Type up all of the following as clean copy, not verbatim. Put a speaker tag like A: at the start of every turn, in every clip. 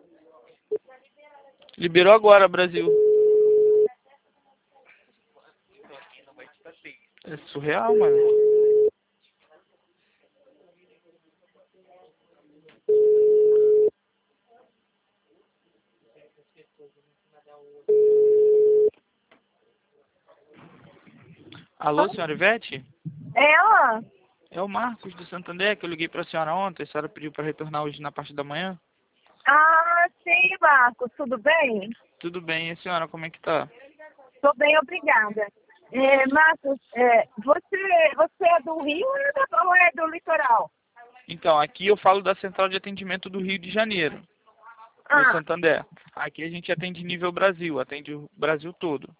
A: Liberou agora, Brasil. É surreal, mano. Alô, senhora Ivete?
B: Ela?
A: É o Marcos do Santander, que eu liguei pra senhora ontem. A senhora pediu pra retornar hoje na parte da manhã?
B: Ah, sim, Marcos, tudo bem?
A: Tudo bem, e a senhora, como é que tá?
B: Estou bem, obrigada. Marcos, você é do Rio ou é do litoral?
A: Então, aqui eu falo da Central de Atendimento do Rio de Janeiro, do
B: Ah,
A: Santander. Aqui a gente atende nível Brasil, atende o Brasil todo,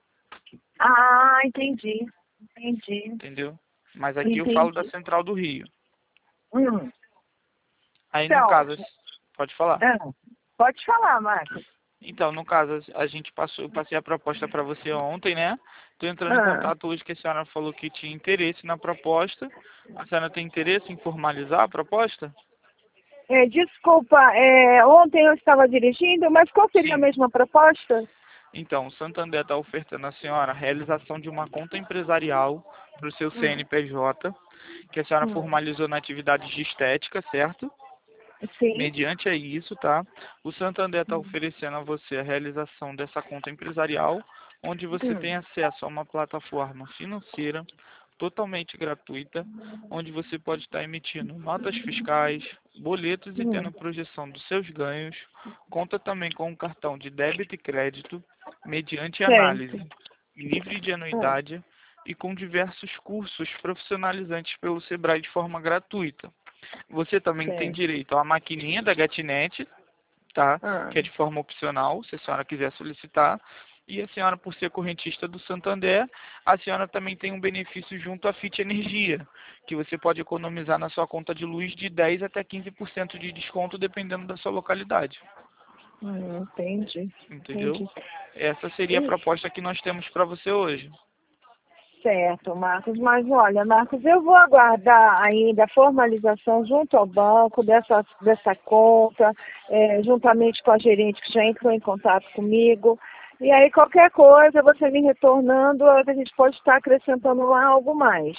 B: entendi. Entendi.
A: entendeu? Mas aqui eu falo da
B: Entendi.
A: Central do Rio.
B: Hum.
A: Aí, no
B: Então,
A: caso, pode falar.
B: ah, pode falar, Marcos.
A: Então, no caso, a gente eu passei a proposta para você ontem, né? Tô entrando em
B: Ah,
A: contato hoje que a senhora falou que tinha interesse na proposta. A senhora tem interesse em formalizar a proposta?
B: desculpa, ontem eu estava dirigindo, mas qual seria a
A: Sim.
B: mesma proposta?
A: Então, o Santander está ofertando à senhora a realização de uma conta empresarial para o seu
B: Hum,
A: CNPJ, que a senhora
B: hum.
A: formalizou na atividade de estética, certo?
B: Sim.
A: Mediante a isso, tá? O Santander está oferecendo a você a realização dessa conta empresarial, onde você
B: Hum,
A: tem acesso a uma plataforma financeira totalmente gratuita, onde você pode estar emitindo notas fiscais, boletos e
B: hum.
A: tendo projeção dos seus ganhos. Conta também com um cartão de débito e crédito, mediante
B: Certo.
A: análise, livre de
B: Ah,
A: anuidade e com diversos cursos profissionalizantes pelo Sebrae de forma gratuita. Você também tem
B: certo.
A: direito à maquininha da Gatinete, tá?
B: Ah,
A: Que é de forma opcional, se a senhora quiser solicitar. E a senhora, por ser correntista do Santander, a senhora também tem um benefício junto à Fit Energia, que você pode economizar na sua conta de luz de 10 até 15% de desconto, dependendo da sua localidade.
B: entendi.
A: Entendeu?
B: Entendi.
A: Essa seria a proposta que nós temos para você hoje.
B: Certo, Marcos. Mas olha, Marcos, eu vou aguardar ainda a formalização junto ao banco dessa conta, juntamente com a gerente que já entrou em contato comigo. E aí, qualquer coisa, você me retornando, a gente pode estar acrescentando lá algo mais.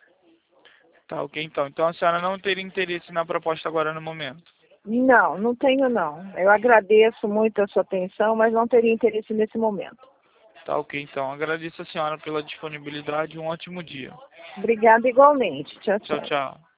A: Tá ok, então. Então a senhora não teria interesse na proposta agora no momento.
B: Não, não tenho não. Eu agradeço muito a sua atenção, mas não teria interesse nesse momento.
A: Tá ok, então. Agradeço a senhora pela disponibilidade e um ótimo dia.
B: Obrigada igualmente. Tchau,
A: Tchau,
B: tchau.
A: tchau.